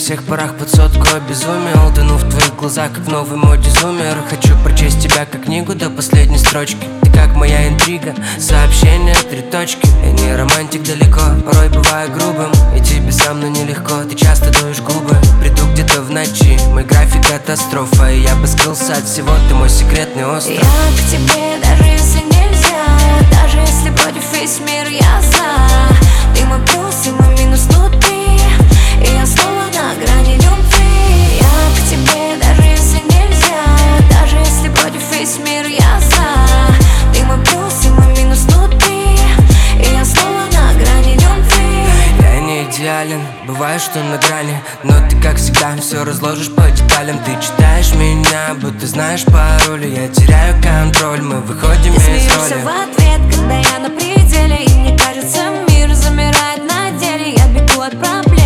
всех парах под сотку обезумел. Тону в твоих глазах, как в новой моде зумер. Хочу прочесть тебя как книгу до последней строчки. Ты как моя интрига, сообщение, 3 точки. Я не романтик далеко, порой бываю грубым. И тебе со мной нелегко, ты часто дуешь губы. Приду где-то в ночи, мой график катастрофа. И я бы скрылся от всего, ты мой секретный остров. Я к тебе, даже если нельзя, даже если против весь мир я за. Ты мой плюс и мой минус внутри, и я снова на грани любви. Я к тебе, даже если нельзя, даже если против весь мир я за. Ты мой плюс и мой минус внутри, и я снова на грани любви. Я не идеален, бывает, что на грани, но ты, как всегда, все разложишь по деталям. Ты читаешь меня, будто знаешь пароли. Я теряю контроль, мы выходим Ты из смеешься роли. в ответ, когда я на пределе, и мне кажется, мир замирает на деле. Я бегу от проблем.